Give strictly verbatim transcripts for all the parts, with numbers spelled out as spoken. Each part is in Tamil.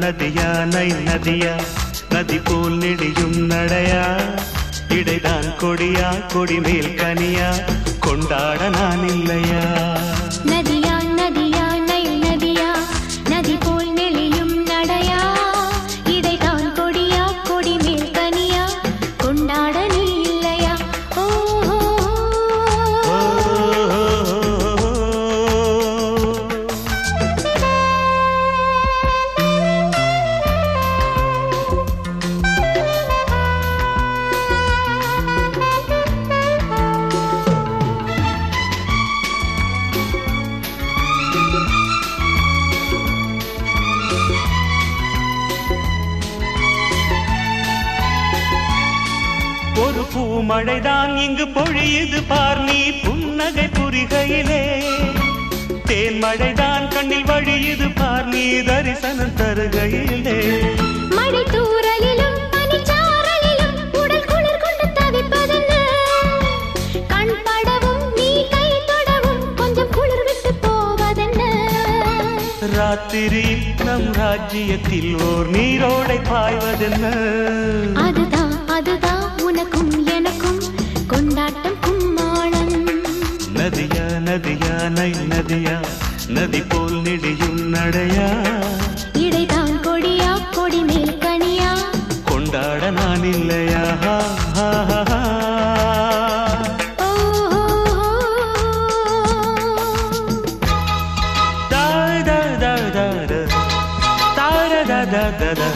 நதியா நை நதியா நதி போல் நெடியும் நடையா இடைதான் கொடியா கொடி மேல் கனியா கொண்டாட நான் இல்லையா நதியா நதியா நை நதியா நதி போல் நெளியும் நடையா இடைதான் கொடியா கொடி மேல் கனியா கொண்டாட நீ இல்லையா ஓஹோ ஒரு பூமழைதான் இங்கு பொழியுது பார் நீ புன்னகை புரிகையிலே தேன்மழைதான் கண்ணில் வழியுது பார் நீ தரிசனம் தருகையிலே மழை தூறலிலும் பனிச்சாரலிலும் உடல் குளிர் கொண்டு தவிப்பதென்ன கண் படவும் நீ கை தொடவும் கொஞ்சம் குளிர் விட்டு போவதென்ன ராத்திரி நம் ராஜ்யத்தில் ஓர் நீரோடை பாய்வதென்ன அதுதான் அதுதான் உனக்கும் எனக்கும் கொண்டாட்டம் கும்மாளம் நதியா நதியா நை நதியா நதி போல் நெடியும் நடையா இடைதான் கொடியா கொடி மேல் கனியா கொண்டாட நான் இல்லையா ஹா, ஹா, ஹா, ஹா. ஓஹோ Da da da da da da da da da da.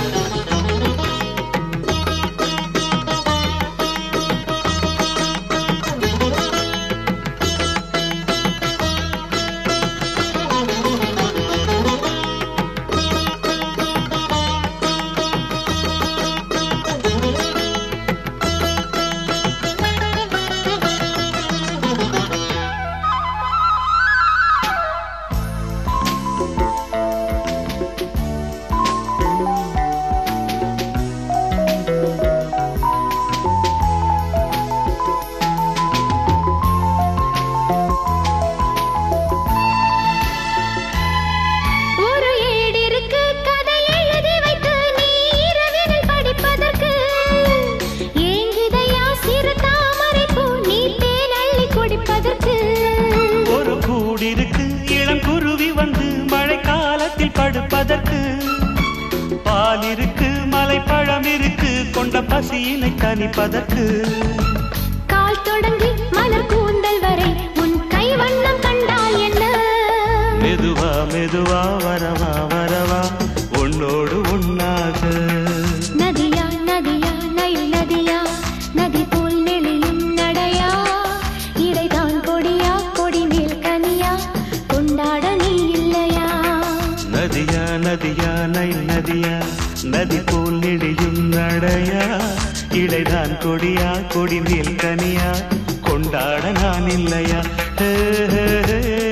ஒரு ஏடிருக்கு கதை எழுதி வைத்து நீ இரவினில் படிப்பதற்கு ஏங்குதையா சிறு தாமரை பூ நீ தேன் அள்ளி குடிப்பதற்கு ஒரு கூடிருக்கு இளம் குருவி வந்து மழை காலத்தில் படுப்பதற்கு பால் இருக்கு மலை பழம் இருக்கு கொண்ட பசியினை தணிப்பதற்கு கால் தொடங்கி மலர் கூந்தல் வரை உன் கை வண்ணம் கண்டால் என்ன மெதுவா மெதுவா வரவா வரவா உன்னோடு உன்னாக நதியா நதியா நை நதியா நதி போல் நெளியும் நடையா இடைதான் கொடியா கொடி மேல் கனியா கொண்டாட நீ இல்லையா நதியா நதியா நை நதியா நதி போல் நெடியும் நடையா இடைதான் கொடியா கொடி மேல் கனியா கொண்டாட நான் இல்லையா ஹே, ஹே, ஹே.